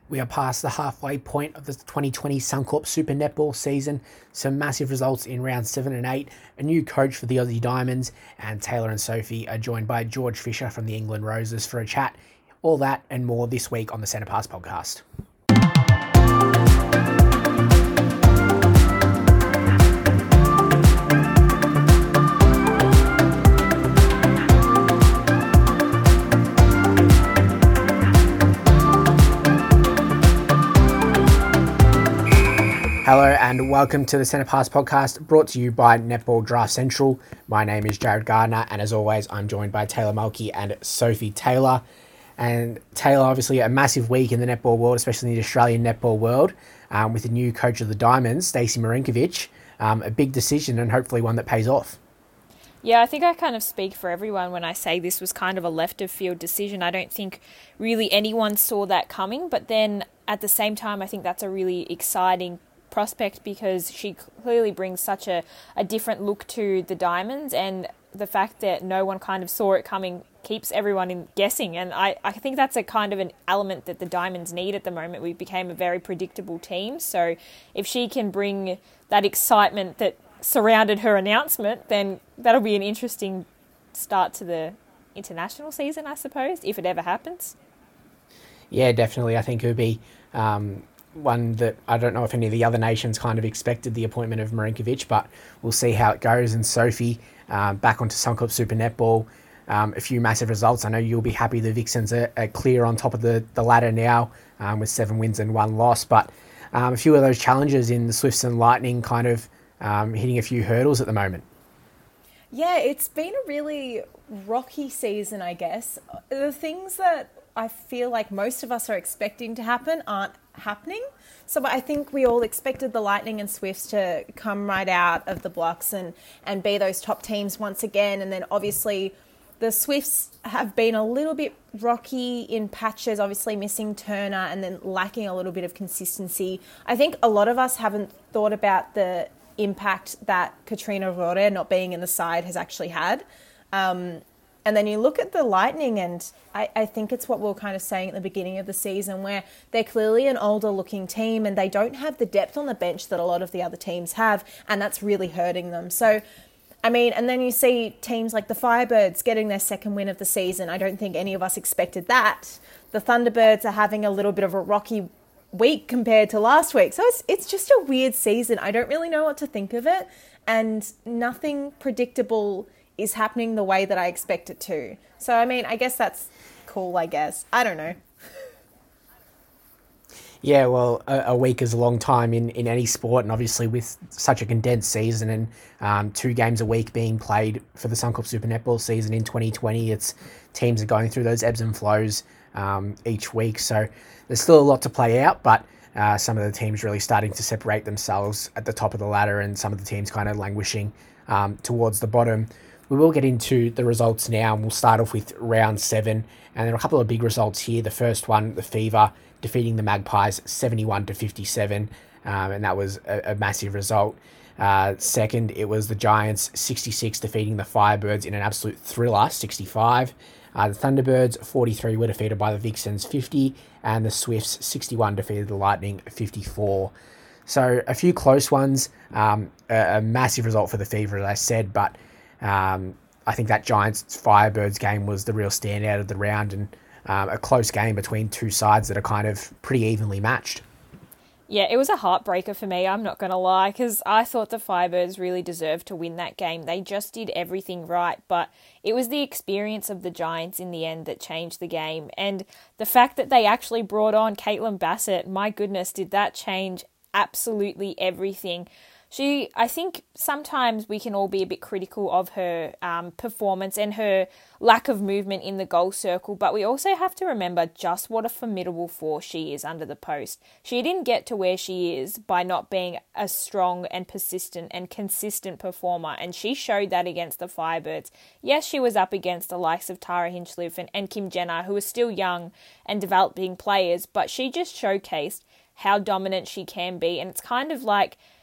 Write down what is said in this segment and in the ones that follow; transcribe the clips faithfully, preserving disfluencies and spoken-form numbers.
We are past the halfway point of the twenty twenty Suncorp Super Netball season. Some massive results in round seven and eight. A new coach for the Aussie Diamonds, and Taylor and Sophie are joined by George Fisher from the England Roses for a chat. All that and more this week on the Centre Pass podcast. Hello and welcome to the Centre Pass podcast, brought to you by Netball Draft Central. My name is Jared Gardner, and as always, I'm joined by Taylor Mulkey and Sophie Taylor. And Taylor, obviously a massive week in the netball world, especially in the Australian netball world, um, with the new coach of the Diamonds, Stacey Marinkovic. Um, a big decision and hopefully one that pays off. Yeah, I think I kind of speak for everyone when I say this was kind of a left of field decision. I don't think really anyone saw that coming, but then at the same time, I think that's a really exciting prospect because she clearly brings such a, a different look to the Diamonds, and the fact that no one kind of saw it coming keeps everyone in guessing. And I, I think that's a kind of an element that the Diamonds need at the moment. We became a very predictable team. So if she can bring that excitement that surrounded her announcement, then that'll be an interesting start to the international season, I suppose, if it ever happens. Yeah, definitely. I think it would be um, one that I don't know if any of the other nations kind of expected the appointment of Marinkovic, but we'll see how it goes. And Sophie, um, back onto Suncorp Super Netball, um, a few massive results. I know you'll be happy the Vixens are, are clear on top of the, the ladder now um, with seven wins and one loss, but um, a few of those challenges in the Swifts and Lightning kind of um, hitting a few hurdles at the moment. Yeah, it's been a really rocky season, I guess. The things that I feel like most of us are expecting to happen aren't happening. So I think we all expected the Lightning and Swifts to come right out of the blocks and, and be those top teams once again. And then obviously the Swifts have been a little bit rocky in patches, obviously missing Turner and then lacking a little bit of consistency. I think a lot of us haven't thought about the impact that Katrina Rore not being in the side has actually had. Um, And then you look at the Lightning, and I, I think it's what we were kind of saying at the beginning of the season, where they're clearly an older looking team and they don't have the depth on the bench that a lot of the other teams have, and that's really hurting them. So, I mean, and then you see teams like the Firebirds getting their second win of the season. I don't think any of us expected that. The Thunderbirds are having a little bit of a rocky week compared to last week. So it's, it's just a weird season. I don't really know what to think of it, and nothing predictable is happening the way that I expect it to. So, I mean, I guess that's cool, I guess. I don't know. Yeah, well, a, a week is a long time in, in any sport, and obviously with such a condensed season and um, two games a week being played for the Suncorp Super Netball season in twenty twenty, it's teams are going through those ebbs and flows um, each week. So there's still a lot to play out, but uh, some of the teams really starting to separate themselves at the top of the ladder and some of the teams kind of languishing um, towards the bottom. We will get into the results now, and we'll start off with round seven. And there are a couple of big results here. The first one, the Fever defeating the Magpies seventy-one to fifty-seven, um, and that was a, a massive result. Uh, second, it was the Giants sixty-six defeating the Firebirds in an absolute thriller, sixty-five. Uh, the Thunderbirds forty-three were defeated by the Vixens fifty, and the Swifts sixty-one defeated the Lightning fifty-four. So a few close ones, um, a, a massive result for the Fever, as I said, but Um, I think that Giants Firebirds game was the real standout of the round, and um, a close game between two sides that are kind of pretty evenly matched. Yeah, it was a heartbreaker for me, I'm not going to lie, because I thought the Firebirds really deserved to win that game. They just did everything right, but it was the experience of the Giants in the end that changed the game. And the fact that they actually brought on Caitlin Bassett, my goodness, did that change absolutely everything. She, I think sometimes we can all be a bit critical of her um, performance and her lack of movement in the goal circle, but we also have to remember just what a formidable force she is under the post. She didn't get to where she is by not being a strong and persistent and consistent performer, and she showed that against the Firebirds. Yes, she was up against the likes of Tara Hinchcliffe and, and Kim Jenner, who are still young and developing players, but she just showcased how dominant she can be, and it's kind of like,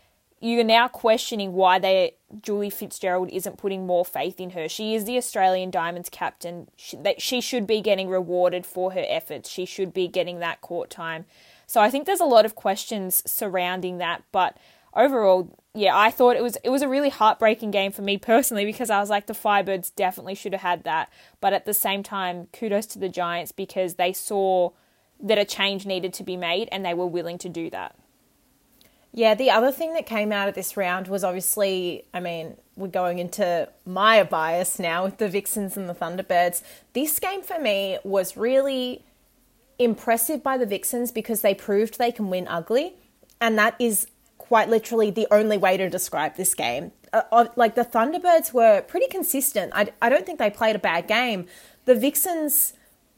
you're now questioning why they Julie Fitzgerald isn't putting more faith in her. She is the Australian Diamonds captain. She, that she should be getting rewarded for her efforts. She should be getting that court time. So I think there's a lot of questions surrounding that. But overall, yeah, I thought it was it was a really heartbreaking game for me personally, because I was like, the Firebirds definitely should have had that. But at the same time, kudos to the Giants, because they saw that a change needed to be made and they were willing to do that. Yeah, the other thing that came out of this round was obviously, I mean, we're going into my bias now with the Vixens and the Thunderbirds. This game for me was really impressive by the Vixens because they proved they can win ugly. And that is quite literally the only way to describe this game. Uh, like, the Thunderbirds were pretty consistent. I, I don't think they played a bad game. The Vixens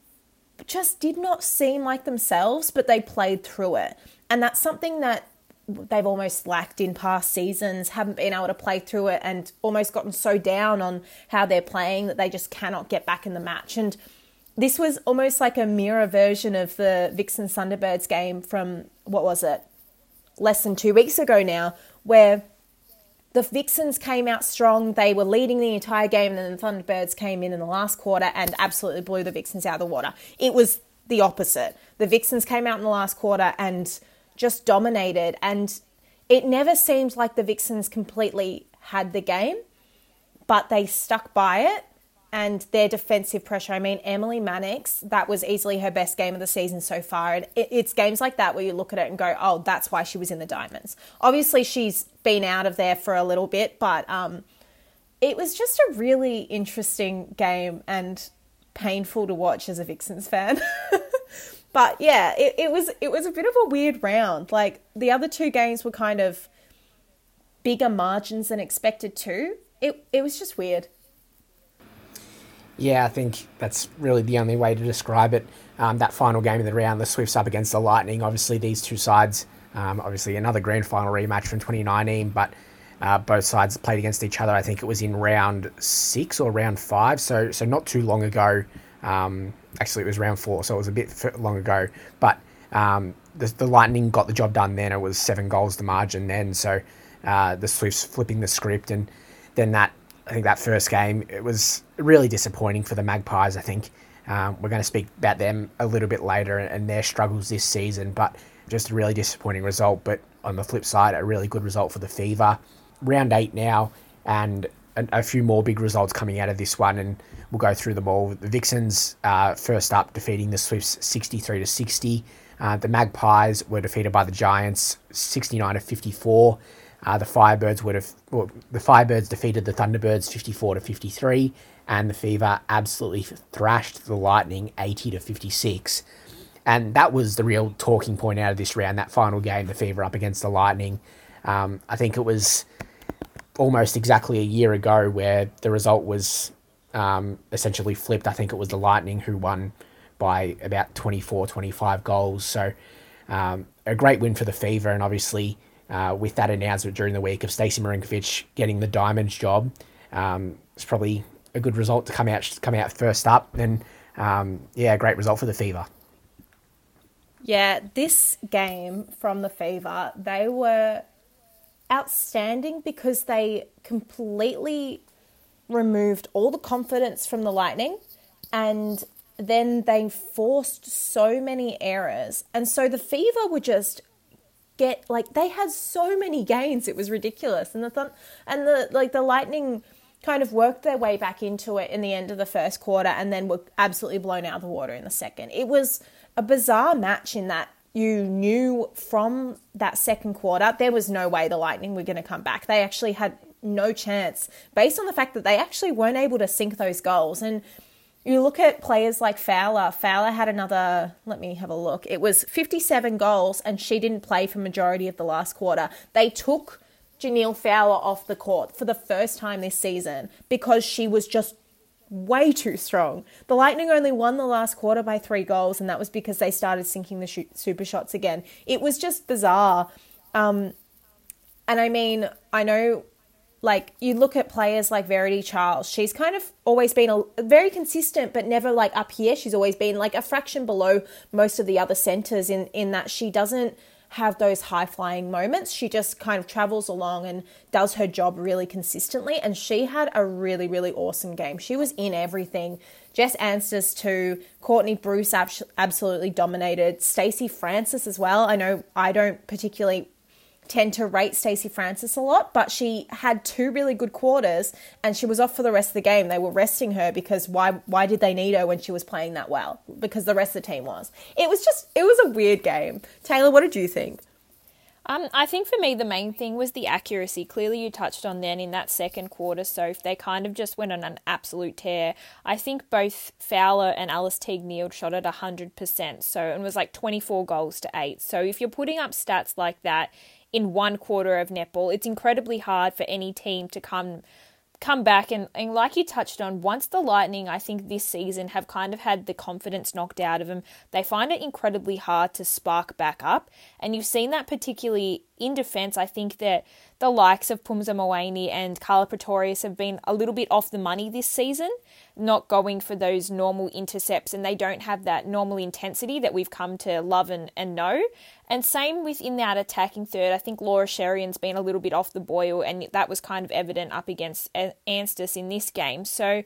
just did not seem like themselves, but they played through it. And that's something that they've almost lacked in past seasons, haven't been able to play through it, and almost gotten so down on how they're playing that they just cannot get back in the match. And this was almost like a mirror version of the Vixen Thunderbirds game from, what was it, less than two weeks ago now, where the Vixens came out strong. They were leading the entire game, and then the Thunderbirds came in in the last quarter and absolutely blew the Vixens out of the water. It was the opposite. The Vixens came out in the last quarter and just dominated, and it never seemed like the Vixens completely had the game, but they stuck by it, and their defensive pressure. I mean, Emily Mannix, that was easily her best game of the season so far. And it, it's games like that where you look at it and go, oh, that's why she was in the Diamonds. Obviously, she's been out of there for a little bit, but um, it was just a really interesting game and painful to watch as a Vixens fan. But yeah, it, it was it was a bit of a weird round. Like, the other two games were kind of bigger margins than expected too. It it was just weird. Yeah, I think that's really the only way to describe it. Um, that final game of the round, the Swifts up against the Lightning. Obviously, these two sides, um, obviously another grand final rematch from twenty nineteen, but uh, both sides played against each other. I think it was in round six or round five, so so not too long ago. Um, actually, it was round four, so it was a bit long ago. But um, the, the Lightning got the job done then. It was seven goals to margin then. So uh, the Swifts flipping the script. And then that, I think that first game, it was really disappointing for the Magpies, I think. Um, we're going to speak about them a little bit later and their struggles this season, but just a really disappointing result. But on the flip side, a really good result for the Fever. Round eight now, and a, a few more big results coming out of this one, and we'll go through them all. The Vixens, uh, first up, defeating the Swifts sixty-three to sixty. Uh, the Magpies were defeated by the Giants sixty-nine to fifty-four. Uh, the Firebirds would have well, the Firebirds defeated the Thunderbirds fifty-four to fifty-three, and the Fever absolutely thrashed the Lightning eighty to fifty-six. And that was the real talking point out of this round. That final game, the Fever up against the Lightning. Um, I think it was almost exactly a year ago where the result was um, essentially flipped. I think it was the Lightning who won by about twenty-four, twenty-five goals. So um, a great win for the Fever, and obviously uh, with that announcement during the week of Stacey Marinkovic getting the Diamonds job, um, it's probably a good result to come out come out first up. And um, yeah, great result for the Fever. Yeah, this game from the Fever, they were outstanding because they completely removed all the confidence from the Lightning, and then they forced so many errors. And so the Fever would just get, like, they had so many gains, it was ridiculous. And the th- and the like the Lightning kind of worked their way back into it in the end of the first quarter, and then were absolutely blown out of the water in the second. It was a bizarre match in that you knew from that second quarter there was no way the Lightning were going to come back. They actually had no chance based on the fact that they actually weren't able to sink those goals. And you look at players like Fowler. Fowler had another, let me have a look. It was fifty-seven goals, and she didn't play for majority of the last quarter. They took Janelle Fowler off the court for the first time this season because she was just way too strong. The Lightning only won the last quarter by three goals, and that was because they started sinking the shoot, super shots again. It was just bizarre. Um, and I mean, I know, like, you look at players like Verity Charles. She's kind of always been a, very consistent, but never like up here. She's always been like a fraction below most of the other centers in, in that she doesn't have those high-flying moments. She just kind of travels along and does her job really consistently, and she had a really, really awesome game. She was in everything. Jess Anstice too. Courtney Bruce ab- absolutely dominated. Stacey Francis as well. I know I don't particularly tend to rate Stacey Francis a lot, but she had two really good quarters and she was off for the rest of the game. They were resting her because why why did they need her when she was playing that well? Because the rest of the team was. It was just, it was a weird game. Taylor, what did you think? Um, I think for me the main thing was the accuracy. Clearly you touched on then in that second quarter, so if they kind of just went on an absolute tear. I think both Fowler and Alice Teague-Neal shot at one hundred percent, so it was like twenty-four goals to eight. So if you're putting up stats like that in one quarter of netball, it's incredibly hard for any team to come come back. And, and like you touched on, once the Lightning, I think this season, have kind of had the confidence knocked out of them, they find it incredibly hard to spark back up. And you've seen that particularly in defence. I think that the likes of Pumza Moaney and Carla Pretorius have been a little bit off the money this season, not going for those normal intercepts, and they don't have that normal intensity that we've come to love and, and know. And same within that attacking third. I think Laura Sherrian's been a little bit off the boil, and that was kind of evident up against Anstice in this game. So,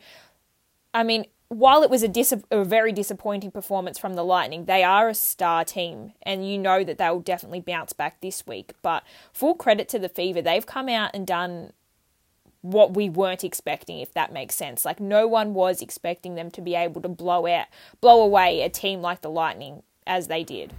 I mean, while it was a, dis- a very disappointing performance from the Lightning, they are a star team, and you know that they'll definitely bounce back this week. But full credit to the Fever. They've come out and done what we weren't expecting, if that makes sense. Like, no one was expecting them to be able to blow out, blow away a team like the Lightning as they did.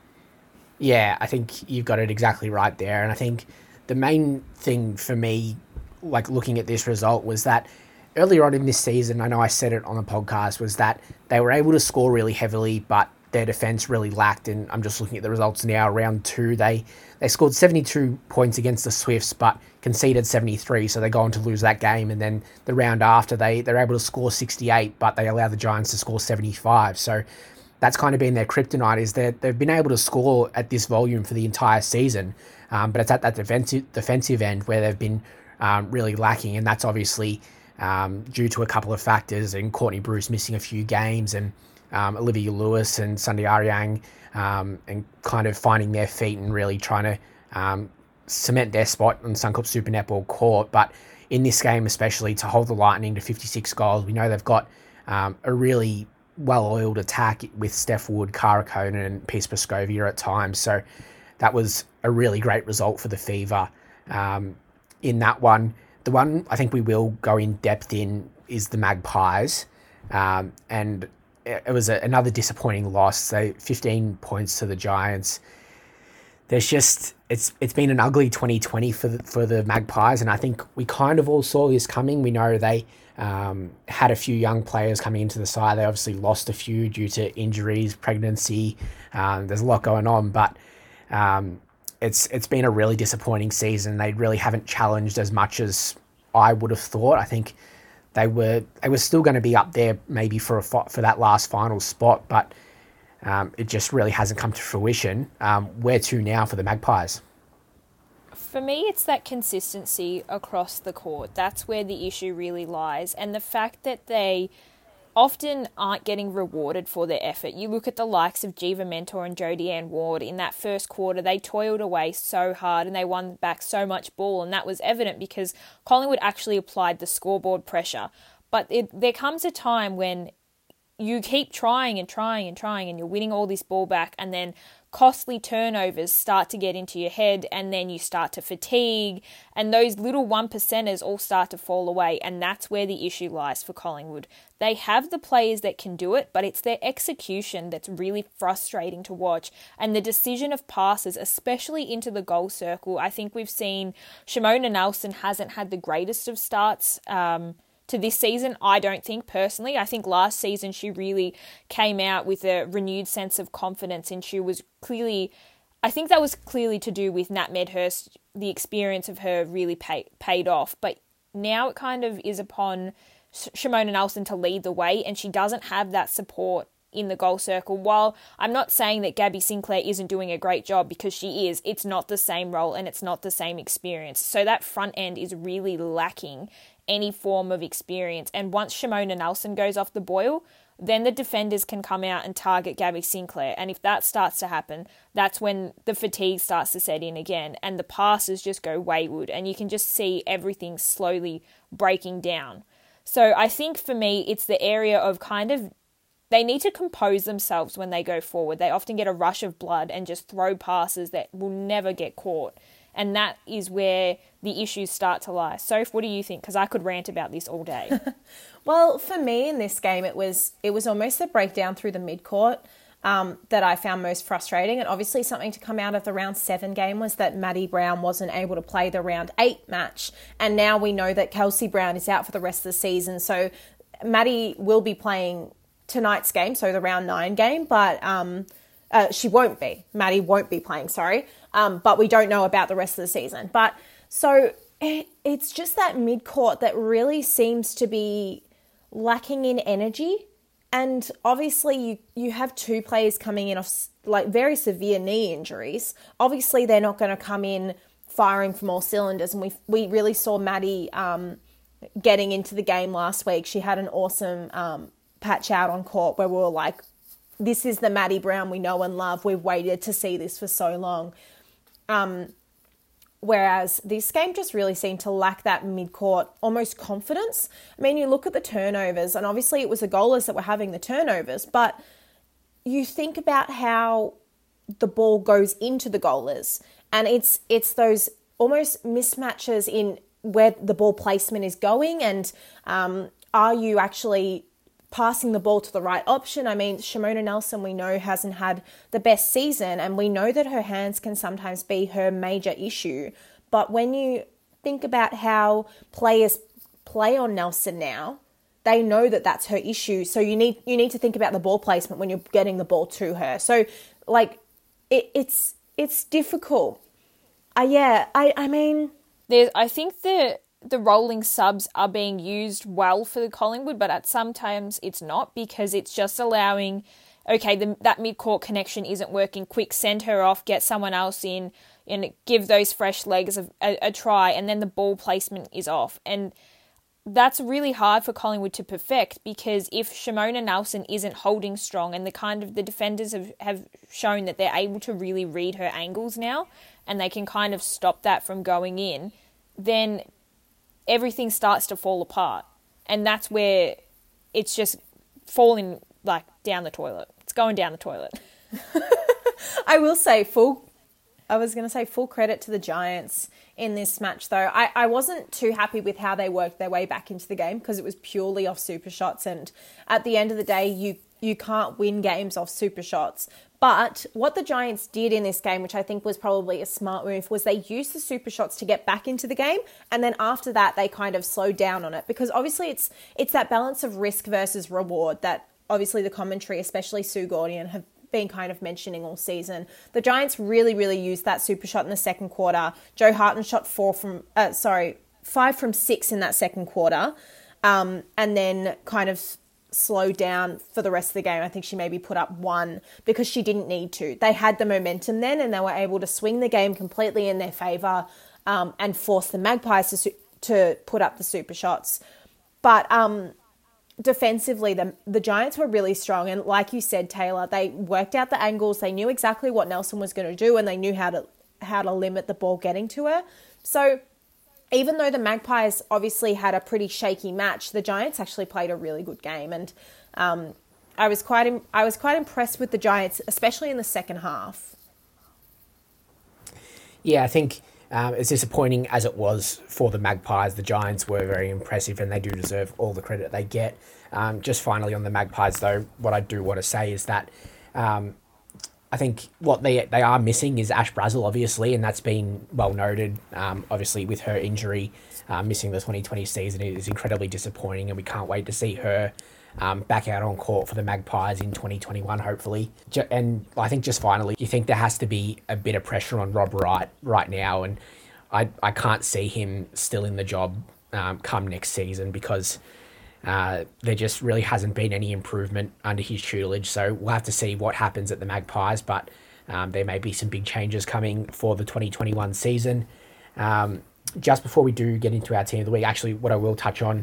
Yeah, I think you've got it exactly right there. And I think the main thing for me, like looking at this result, was that earlier on in this season, I know I said it on the podcast, was that they were able to score really heavily, but their defense really lacked. And I'm just looking at the results now. Round two, they, they scored seventy-two points against the Swifts, but conceded seventy-three, so they go on to lose that game. And then the round after, they, they're able to score sixty-eight, but they allow the Giants to score seventy-five. So that's kind of been their kryptonite, is that they've been able to score at this volume for the entire season, um, but it's at that defensive defensive end where they've been um, really lacking, and that's obviously um, due to a couple of factors, and Courtney Bruce missing a few games, and um, Olivia Lewis and Sunday Ariang, um, and kind of finding their feet and really trying to um, cement their spot on Suncorp Super Netball court. But in this game especially, to hold the Lightning to fifty-six goals, we know they've got um, a really well-oiled attack with Steph Wood, Cara Conan, and Peace Pascovia at times. So that was a really great result for the Fever um, in that one. The one I think we will go in depth in is the Magpies. Um, and it, it was a, another disappointing loss. So fifteen points to the Giants. There's just, it's it's been an ugly twenty twenty for the, for the Magpies, and I think we kind of all saw this coming. We know they um, had a few young players coming into the side. They obviously lost a few due to injuries, pregnancy. Um, there's a lot going on, but um, it's it's been a really disappointing season. They really haven't challenged as much as I would have thought. I think they were they were still going to be up there maybe for a for that last final spot, but Um, it just really hasn't come to fruition. Um, where to now for the Magpies? For me, it's that consistency across the court. That's where the issue really lies. And the fact that they often aren't getting rewarded for their effort. You look at the likes of Jiva Mentor and Jodie Ann Ward. In that first quarter, they toiled away so hard and they won back so much ball. And that was evident because Collingwood actually applied the scoreboard pressure. But it, there comes a time when you keep trying and trying and trying and you're winning all this ball back, and then costly turnovers start to get into your head, and then you start to fatigue, and those little one percenters all start to fall away, and that's where the issue lies for Collingwood. They have the players that can do it, but it's their execution that's really frustrating to watch, and the decision of passes, especially into the goal circle. I think we've seen Shimona Nelson hasn't had the greatest of starts um, to this season, I don't think, personally. I think last season she really came out with a renewed sense of confidence, and she was clearly, I think that was clearly to do with Nat Medhurst. The experience of her really pay, paid off. But now it kind of is upon Shimona Nelson to lead the way, and she doesn't have that support in the goal circle. While I'm not saying that Gabby Sinclair isn't doing a great job, because she is, it's not the same role and it's not the same experience. So that front end is really lacking any form of experience. And once Shimona Nelson goes off the boil, then the defenders can come out and target Gabby Sinclair. And if that starts to happen, that's when the fatigue starts to set in again and the passes just go wayward and you can just see everything slowly breaking down. So I think for me, it's the area of kind of, they need to compose themselves when they go forward. They often get a rush of blood and just throw passes that will never get caught. And that is where the issues start to lie. Soph, what do you think? Because I could rant about this all day. Well, for me in this game, it was it was almost the breakdown through the midcourt um, that I found most frustrating. And obviously something to come out of the round seven game was that Maddie Brown wasn't able to play the round eight match. And now we know that Kelsey Brown is out for the rest of the season. So Maddie will be playing tonight's game, so the round nine game, but um, uh, she won't be. Maddie won't be playing, sorry. Um, but we don't know about the rest of the season. But so it, it's just that mid-court that really seems to be lacking in energy. And obviously you, you have two players coming in off like very severe knee injuries. Obviously they're not going to come in firing from all cylinders. And we we really saw Maddie um, getting into the game last week. She had an awesome um, patch out on court where we were like, this is the Maddie Brown we know and love. We've waited to see this for so long. Um, whereas this game just really seemed to lack that mid-court almost confidence. I mean, you look at the turnovers, and obviously it was the goalers that were having the turnovers, but you think about how the ball goes into the goalers, and it's it's those almost mismatches in where the ball placement is going, and um, are you actually passing the ball to the right option? I mean, Shimona Nelson, we know, hasn't had the best season, and we know that her hands can sometimes be her major issue. But when you think about how players play on Nelson now, they know that that's her issue. So you need you need to think about the ball placement when you're getting the ball to her. So, like, it, it's it's difficult. Uh, yeah, I, I mean... There's, I think that the rolling subs are being used well for the Collingwood, but at sometimes it's not, because it's just allowing, okay, the, that mid-court connection isn't working, quick, send her off, get someone else in, and give those fresh legs a, a, a try, and then the ball placement is off. And that's really hard for Collingwood to perfect, because if Shimona Nelson isn't holding strong, and the kind of the defenders have, have shown that they're able to really read her angles now, and they can kind of stop that from going in, then everything starts to fall apart. And that's where it's just falling like down the toilet. It's going down the toilet. I will say full, I was going to say full credit to the Giants in this match though. I, I wasn't too happy with how they worked their way back into the game, because it was purely off super shots. And at the end of the day, you, you can't win games off super shots. But what the Giants did in this game, which I think was probably a smart move, was they used the super shots to get back into the game. And then after that, they kind of slowed down on it, because obviously it's it's that balance of risk versus reward that obviously the commentary, especially Sue Gordian, have been kind of mentioning all season. The Giants really, really used that super shot in the second quarter. Joe Harton shot four from, uh, sorry, five from six in that second quarter. Um, and then kind of slowed down for the rest of the game. I think she maybe put up one because she didn't need to. They had the momentum then, and they were able to swing the game completely in their favour um, and force the Magpies to, su- to put up the super shots. But um, defensively, the, the Giants were really strong. And like you said, Taylor, they worked out the angles. They knew exactly what Nelson was going to do, and they knew how to how to limit the ball getting to her. So even though the Magpies obviously had a pretty shaky match, the Giants actually played a really good game, and um, I was quite im- I was quite impressed with the Giants, especially in the second half. Yeah, I think um, as disappointing as it was for the Magpies, the Giants were very impressive, and they do deserve all the credit they get. Um, just finally on the Magpies, though, what I do want to say is that um, I think what they they are missing is Ash Brazel, obviously, and that's been well noted. Um, obviously, with her injury, uh, missing the twenty twenty season is incredibly disappointing, and we can't wait to see her um, back out on court for the Magpies in twenty twenty-one, hopefully. And I think just finally, you think there has to be a bit of pressure on Rob Wright right now, and I I can't see him still in the job um, come next season, because Uh, there just really hasn't been any improvement under his tutelage. So we'll have to see what happens at the Magpies, but um, there may be some big changes coming for the twenty twenty-one season. Um, just before we do get into our team of the week, actually what I will touch on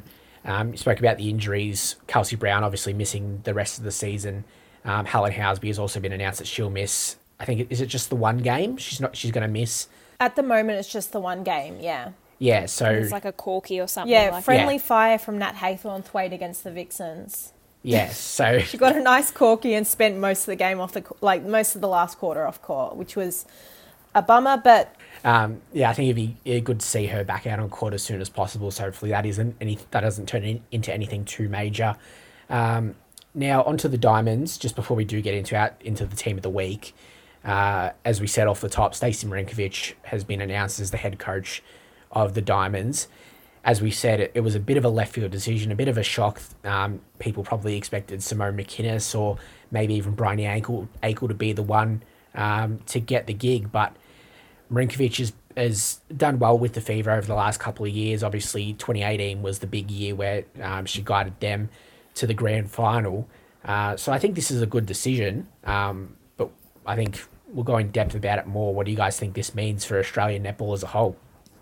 Um, you spoke about the injuries. Kelsey Brown obviously missing the rest of the season. Um, Helen Housby has also been announced that she'll miss. I think is it just the one game? She's not. She's going to miss. At the moment, it's just the one game. Yeah. Yeah. So it's like a corky or something. Yeah, like friendly Yeah. fire from Nat Haythornthwaite against the Vixens. yeah. So She got a nice corky and spent most of the game off the like most of the last quarter off court, which was a bummer. But Um, yeah, I think it'd be yeah, good to see her back out on court as soon as possible. So hopefully that isn't any that doesn't turn in, into anything too major. Um, now onto the Diamonds. Just before we do get into out into the team of the week, uh, as we said off the top, Stacey Marinkovic has been announced as the head coach of the Diamonds. As we said, it, it was a bit of a left field decision, a bit of a shock. Um, people probably expected Simone McInnes or maybe even Bryony Ankle, Ankle to be the one um, to get the gig, but Marinkovic has, has done well with the Fever over the last couple of years. Obviously, twenty eighteen was the big year where um, she guided them to the grand final. Uh, so I think this is a good decision, um, but I think we'll go in depth about it more. What do you guys think this means for Australian netball as a whole?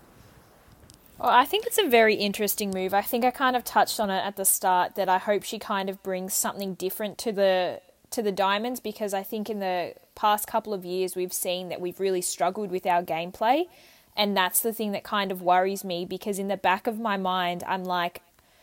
Well, I think it's a very interesting move. I think I kind of touched on it at the start that I hope she kind of brings something different to the to the Diamonds, because I think in the past couple of years we've seen that we've really struggled with our gameplay, and that's the thing that kind of worries me, because in the back of my mind I'm like,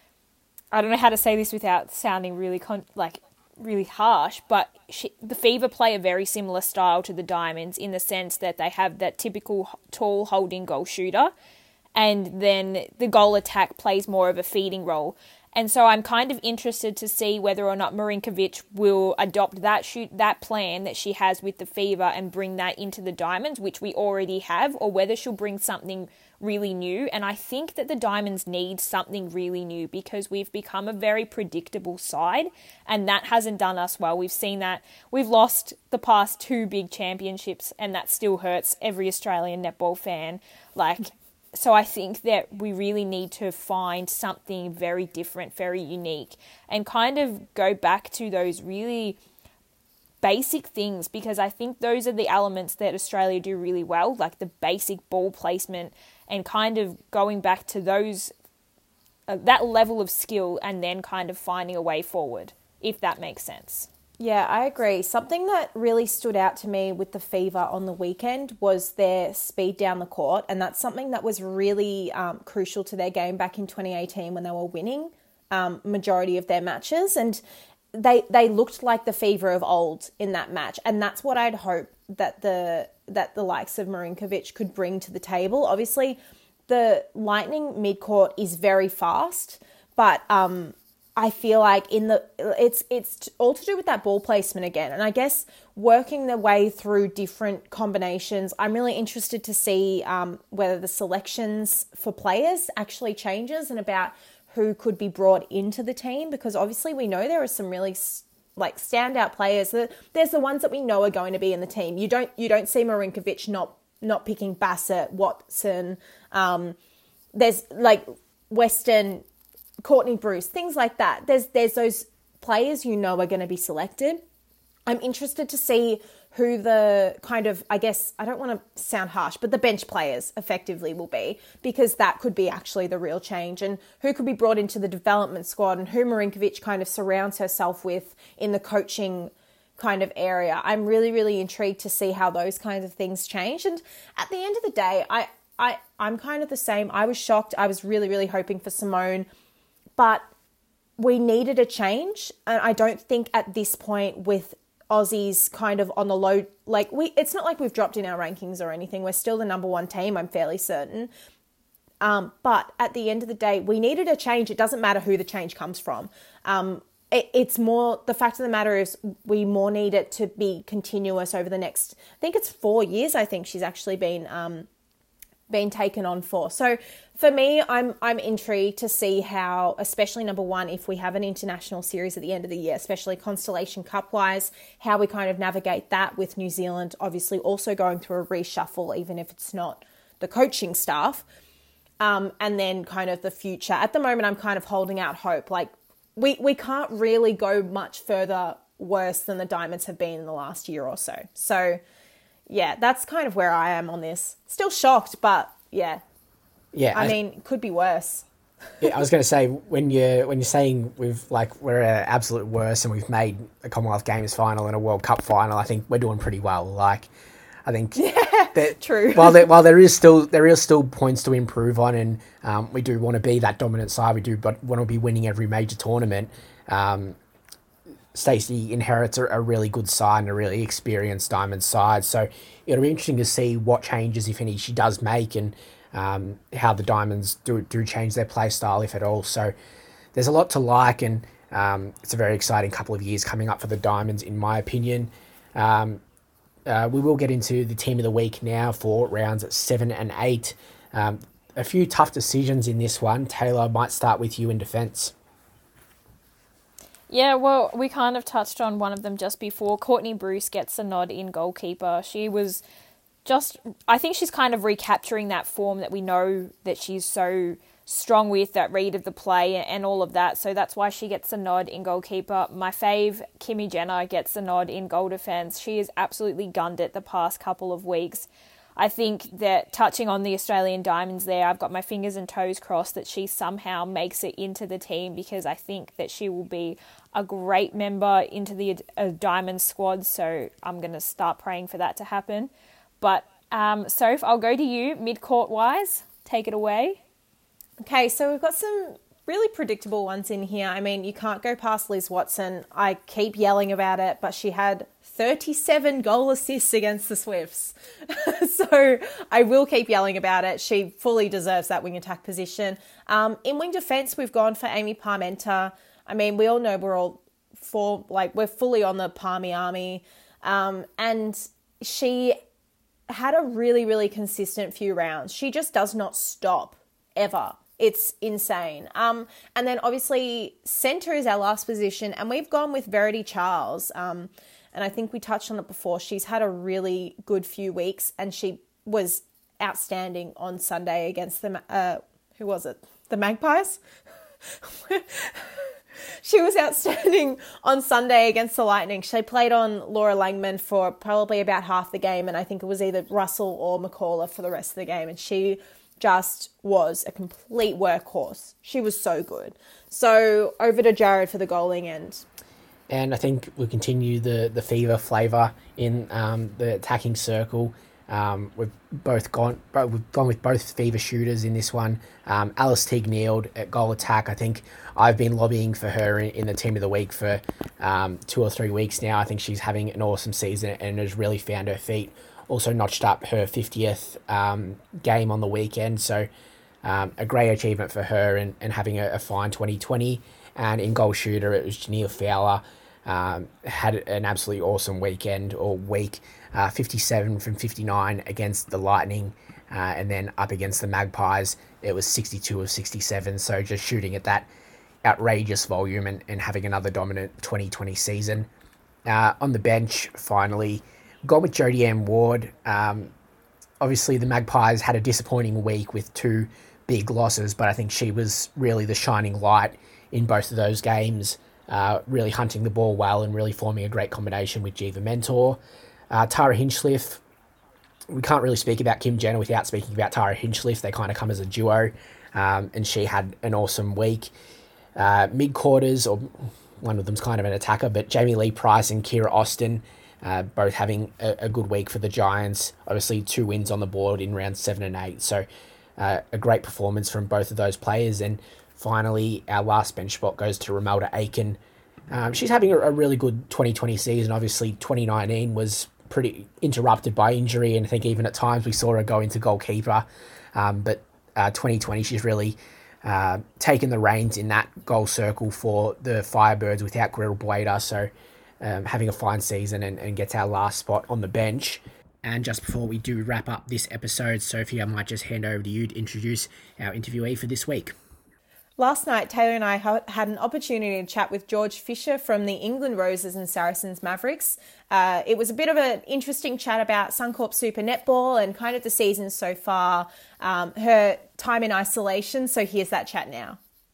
I don't know how to say this without sounding really con- like really harsh, but she, the Fever play a very similar style to the Diamonds in the sense that they have that typical tall holding goal shooter, and then the goal attack plays more of a feeding role. And so I'm kind of interested to see whether or not Marinkovic will adopt that shoot that plan that she has with the Fever and bring that into the Diamonds, which we already have, or whether she'll bring something really new. And I think that the Diamonds need something really new, because we've become a very predictable side, and that hasn't done us well. We've seen that we've lost the past two big championships, and that still hurts every Australian netball fan. Like, so I think that we really need to find something very different, very unique, and kind of go back to those really basic things, because I think those are the elements that Australia do really well, like the basic ball placement, and kind of going back to those uh, that level of skill, and then kind of finding a way forward, if that makes sense. yeah, I agree. Something that really stood out to me with the Fever on the weekend was their speed down the court, and that's something that was really um, crucial to their game back in twenty eighteen when they were winning um, majority of their matches, and they they looked like the Fever of old in that match, and that's what I'd hope that the that the likes of Marinkovic could bring to the table. Obviously, the Lightning mid-court is very fast, but um, I feel like in the it's it's all to do with that ball placement again, and I guess working their way through different combinations. I'm really interested to see um, whether the selections for players actually changes, and about who could be brought into the team, because obviously we know there are some really like standout players. There's the ones that we know are going to be in the team. You don't you don't see Marinkovic not not picking Bassett, Watson. Um, there's like Weston, Courtney Bruce, things like that. There's there's those players you know are going to be selected. I'm interested to see who the kind of, I guess, I don't want to sound harsh, but the bench players effectively will be, because that could be actually the real change, and who could be brought into the development squad, and who Marinkovic kind of surrounds herself with in the coaching kind of area. I'm really, really intrigued to see how those kinds of things change. And at the end of the day, I, I, I'm kind of the same. I was shocked. I was really, really hoping for Simone, but we needed a change. And I don't think at this point, with Aussies kind of on the low, like we, it's not like we've dropped in our rankings or anything. We're still the number one team, I'm fairly certain. Um, but at the end of the day, we needed a change. It doesn't matter who the change comes from. Um, it, it's more, the fact of the matter is we more need it to be continuous over the next, I think it's four years. I think she's actually been, um, been taken on for. So for me, I'm I'm intrigued to see how, especially number one, if we have an international series at the end of the year, especially Constellation Cup wise, how we kind of navigate that with New Zealand, obviously also going through a reshuffle, even if it's not the coaching staff, um, and then kind of the future. At the moment, I'm kind of holding out hope. Like we we can't really go much further worse than the Diamonds have been in the last year or so. So yeah, that's kind of where I am on this. Still shocked, but yeah. Yeah. I, I mean, it could be worse. Yeah, I was going to say when you when you're saying we've like we're at absolute worst and we've made a Commonwealth Games final and a World Cup final, I think we're doing pretty well. Like, I think yeah, that true. While there, while there is still there is still points to improve on, and um, we do want to be that dominant side. We do, but want to be winning every major tournament. Um, Stacey inherits a, a really good side and a really experienced Diamond side. So it'll be interesting to see what changes, if any, she does make, and um, how the Diamonds do do change their play style, if at all. So there's a lot to like, and um, it's a very exciting couple of years coming up for the Diamonds, in my opinion. Um, uh, we will get into the Team of the Week now for rounds seven and eight. Um, a few tough decisions in this one. Taylor, I might start with you in defence. Yeah, well, we kind of touched on one of them just before. Courtney Bruce gets a nod in goalkeeper. She was just, I think she's kind of recapturing that form that we know that she's so strong with, that read of the play and all of that. So that's why she gets a nod in goalkeeper. My fave, Kimmy Jenner, gets a nod in goal defence. She has absolutely gunned it the past couple of weeks. I think that, touching on the Australian Diamonds there, I've got my fingers and toes crossed that she somehow makes it into the team, because I think that she will be a great member into the uh, Diamond squad. So I'm going to start praying for that to happen. But um, Soph, I'll go to you mid-court wise. Take it away. Okay, so we've got some really predictable ones in here. I mean, you can't go past Liz Watson. I keep yelling about it, but she had thirty-seven goal assists against the Swifts. So I will keep yelling about it. She fully deserves that wing attack position. Um, in wing defence, we've gone for Amy Parmenter. I mean, we all know we're all for, like, we're fully on the Palmy army. Um, and she had a really, really consistent few rounds. She just does not stop ever. It's insane. Um, and then obviously centre is our last position, and we've gone with Verity Charles. Um, and I think we touched on it before. She's had a really good few weeks, and she was outstanding on Sunday against the, uh, who was it? The Magpies? She was outstanding on Sunday against the Lightning. She played on Laura Langman for probably about half the game, and I think it was either Russell or McCullough for the rest of the game. And she just was a complete workhorse. She was so good. So over to Jared for the goaling end. And I think we'll continue the, the fever flavour in um, the attacking circle. Um, we've both gone we've gone with both fever shooters in this one. Um, Alice Teague-Neild at goal attack. I think I've been lobbying for her in, in the team of the week for um, two or three weeks now. I think she's having an awesome season and has really found her feet. Also notched up her fiftieth um, game on the weekend. So um, a great achievement for her, and, and having a, a fine twenty twenty. And in goal shooter, it was Janelle Fowler. Um, had an absolutely awesome weekend or week, uh, fifty-seven from fifty-nine against the Lightning, uh, and then up against the Magpies, it was sixty-two of sixty-seven, so just shooting at that outrageous volume and, and having another dominant twenty twenty season. Uh, on the bench, finally, gone with Jodie Ann Ward. Um, obviously, the Magpies had a disappointing week with two big losses, but I think she was really the shining light in both of those games. Uh, really hunting the ball well and really forming a great combination with Jiva Mentor. Uh, Tara Hinchcliffe, we can't really speak about Kim Jenner without speaking about Tara Hinchcliffe. They kind of come as a duo, um, and she had an awesome week. Uh, mid-quarters, or one of them's kind of an attacker, but Jamie Lee Price and Kira Austin, uh, both having a, a good week for the Giants. Obviously, two wins on the board in rounds seven and eight, so uh, a great performance from both of those players. And finally, our last bench spot goes to Romelda Aiken. Um, she's having a, a really good twenty twenty season. Obviously, twenty nineteen was pretty interrupted by injury, and I think even at times we saw her go into goalkeeper. Um, but uh, twenty twenty, she's really uh, taken the reins in that goal circle for the Firebirds without Gretel Blader. So um, having a fine season, and, and gets our last spot on the bench. And just before we do wrap up this episode, Sophie, I might just hand over to you to introduce our interviewee for this week. Last night, Taylor and I had an opportunity to chat with George Fisher from the England Roses and Saracens Mavericks. Uh, it was a bit of an interesting chat about Suncorp Super Netball and kind of the season so far, um, her time in isolation. So here's that chat now.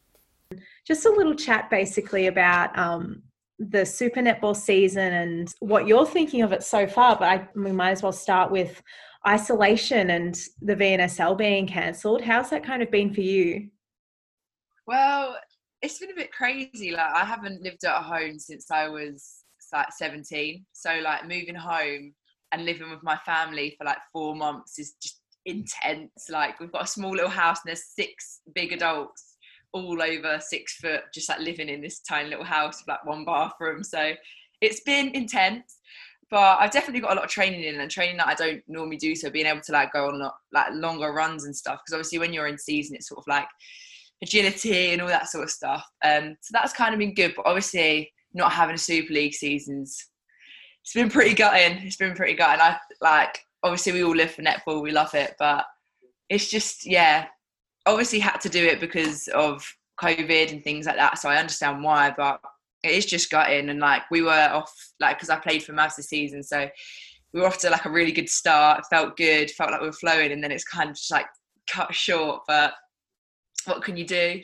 Just a little chat basically about um, the Super Netball season and what you're thinking of it so far. But I, we might as well start with isolation and the V N S L being cancelled. How's that kind of been for you? Well, it's been a bit crazy. Like, I haven't lived at home since I was like seventeen. So like moving home and living with my family for like four months is just intense. Like, we've got a small little house and there's six big adults all over six foot, just like living in this tiny little house with like one bathroom. So it's been intense. But I've definitely got a lot of training in, and training that I don't normally do. So being able to like go on like longer runs and stuff, because obviously when you're in season, it's sort of like agility and all that sort of stuff. Um, so that's kind of been good. But obviously not having a Super League seasons, it's been pretty gutting. It's been pretty gutting. I like obviously we all live for netball, we love it, but it's just yeah. Obviously had to do it because of COVID and things like that. So I understand why, but it is just gutting. And like we were off, like, because I played for Mavs this season, so we were off to like a really good start. It felt good, felt like we were flowing, and then it's kind of just like cut short. But what can you do?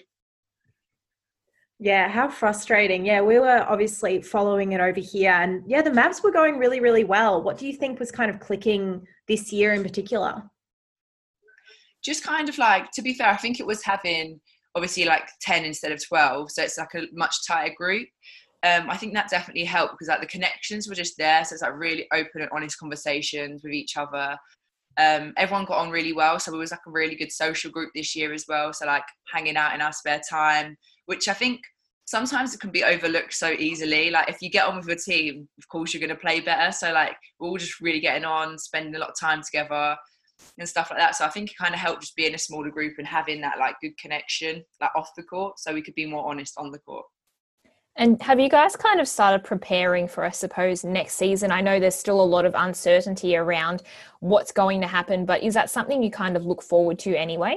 Yeah, how frustrating. Yeah, we were obviously following it over here, and yeah, the Mavs were going really, really well. What do you think was kind of clicking this year in particular? Just kind of like, to be fair, I think it was having obviously like ten instead of twelve, so it's like a much tighter group. Um, I think that definitely helped because like the connections were just there, so it's like really open and honest conversations with each other. Um, everyone got on really well, so it was like a really good social group this year as well. So like hanging out in our spare time, which I think sometimes it can be overlooked so easily. Like if you get on with your team, of course you're going to play better. So like we're all just really getting on, spending a lot of time together and stuff like that. So I think it kind of helped just being a smaller group and having that like good connection like off the court, so we could be more honest on the court. And have you guys kind of started preparing for, I suppose, next season? I know there's still a lot of uncertainty around what's going to happen, but is that something you kind of look forward to anyway?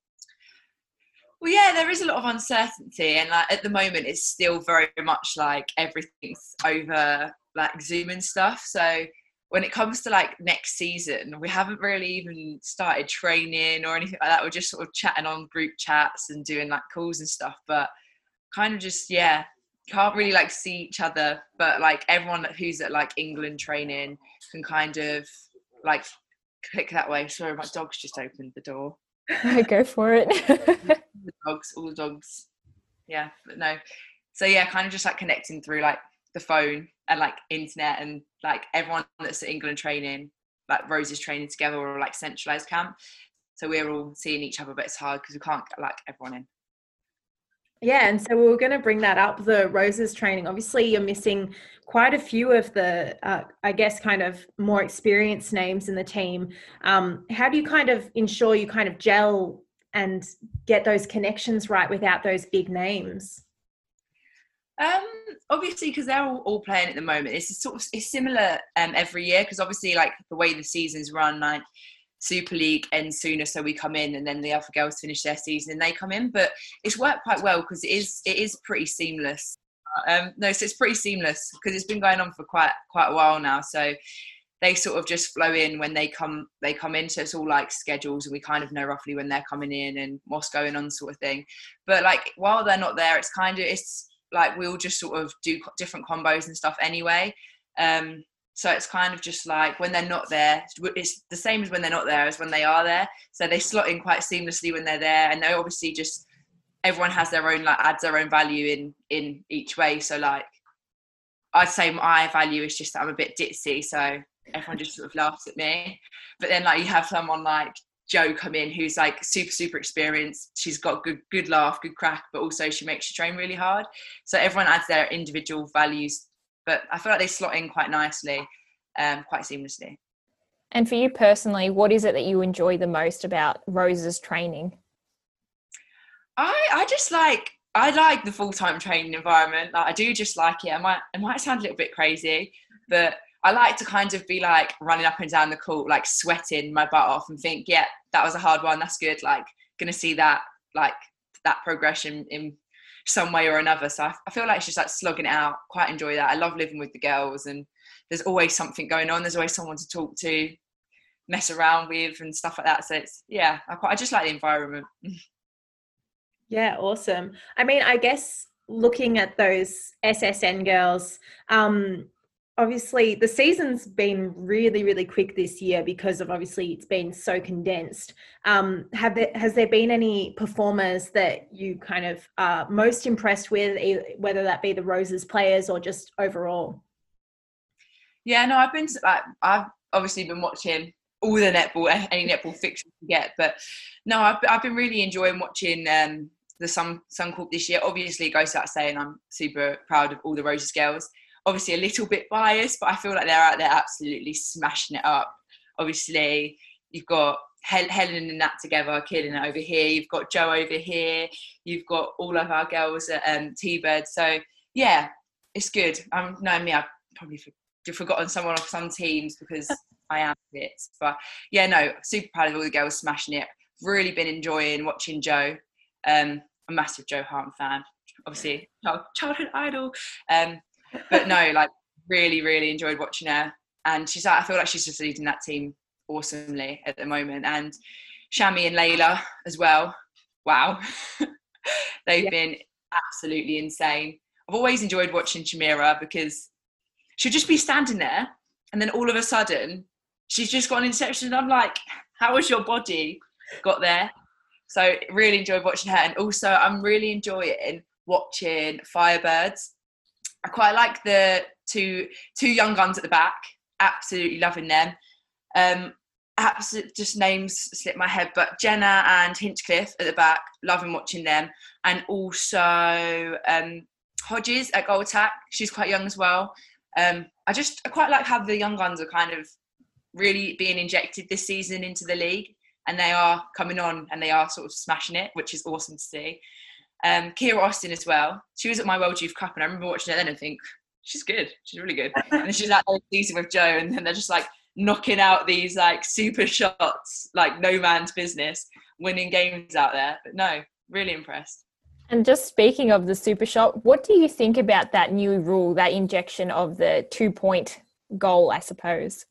Well, yeah, there is a lot of uncertainty, and like at the moment it's still very much like everything's over like Zoom and stuff. So when it comes to like next season, we haven't really even started training or anything like that. We're just sort of chatting on group chats and doing like calls and stuff, but kind of just, yeah, can't really like see each other. But like everyone who's at like England training can kind of like click that way. Sorry, my dog's just opened the door. Go for it. the dogs, all the dogs. Yeah, but no. So yeah, kind of just like connecting through like the phone and like internet, and like everyone that's at England training, like Rose is training together or like centralised camp. So we're all seeing each other, but it's hard because we can't get like everyone in. Yeah, and so we were going to bring that up, the Roses training. Obviously, you're missing quite a few of the, uh, I guess, kind of more experienced names in the team. Um, how do you kind of ensure you kind of gel and get those connections right without those big names? Um, obviously, because they're all, all playing at the moment, it's sort of it's similar um, every year, because obviously, like the way the seasons run, like Super League ends sooner, so we come in, and then the other girls finish their season and they come in. But it's worked quite well because it is it is pretty seamless. Um, no, so it's pretty seamless because it's been going on for quite quite a while now. So they sort of just flow in when they come they come in. So it's all like schedules, and we kind of know roughly when they're coming in and what's going on, sort of thing. But like while they're not there, it's kind of it's like we all just sort of do different combos and stuff anyway. Um, So it's kind of just like when they're not there, it's the same as when they're not there as when they are there. So they slot in quite seamlessly when they're there. And they obviously just, everyone has their own, like adds their own value in, in each way. So like, I'd say my value is just that I'm a bit ditzy. So everyone just sort of laughs at me. But then like you have someone like Jo come in who's like super, super experienced. She's got good, good laugh, good crack, but also she makes you train really hard. So everyone adds their individual values, but I feel like they slot in quite nicely, um, quite seamlessly. And for you personally, what is it that you enjoy the most about Rose's training? I I just like I like the full-time training environment. Like I do just like it. I might it might sound a little bit crazy, but I like to kind of be like running up and down the court, like sweating my butt off, and think, yeah, that was a hard one. That's good. Like gonna see that like that progression in some way or another. So I, I feel like it's just like slugging it out. Quite enjoy that. I love living with the girls, and there's always something going on. There's always someone to talk to, mess around with, and stuff like that. So it's yeah, I quite I just like the environment. Yeah, awesome. I mean, I guess looking at those S S N girls, um, obviously the season's been really, really quick this year because of obviously it's been so condensed. Um, have there, has there been any performers that you kind of are most impressed with, whether that be the Roses players or just overall? Yeah, no, I've been like I've obviously been watching all the netball, any netball fiction you get, but no, I've I've been really enjoying watching um, the Sun Suncorp this year. Obviously, it goes without saying, I'm super proud of all the Roses girls. Obviously, a little bit biased, but I feel like they're out there absolutely smashing it up. Obviously, you've got Hel- Helen and Nat together, killing it over here. You've got Jo over here. You've got all of our girls at um, T-Bird. So, yeah, it's good. Um, knowing me, I've probably for- forgotten someone off some teams because I am it. But, yeah, no, super proud of all the girls smashing it. Really been enjoying watching Jo. Um, a massive Jo Hart fan. Obviously, child- childhood idol. Um, But no, like really, really enjoyed watching her. And she's I feel like she's just leading that team awesomely at the moment. And Shami and Layla as well. Wow. They've yeah. been absolutely insane. I've always enjoyed watching Shamira because she'll just be standing there and then all of a sudden she's just got an interception. And I'm like, how has your body got there? So really enjoyed watching her. And also I'm really enjoying watching Firebirds. I quite like the two two young guns at the back. Absolutely loving them. Um, absolute just names slip my head, but Jenna and Hinchcliffe at the back. Loving watching them, and also um, Hodges at goal attack. She's quite young as well. Um, I just I quite like how the young guns are kind of really being injected this season into the league, and they are coming on and they are sort of smashing it, which is awesome to see. Um, Kira Austin as well. She was at my World Youth Cup and I remember watching her then and think, she's good. She's really good. And then she's out there season with Jo and then they're just like knocking out these like super shots, like no man's business, winning games out there. But no, really impressed. And just speaking of the super shot, what do you think about that new rule, that injection of the two-point goal, I suppose?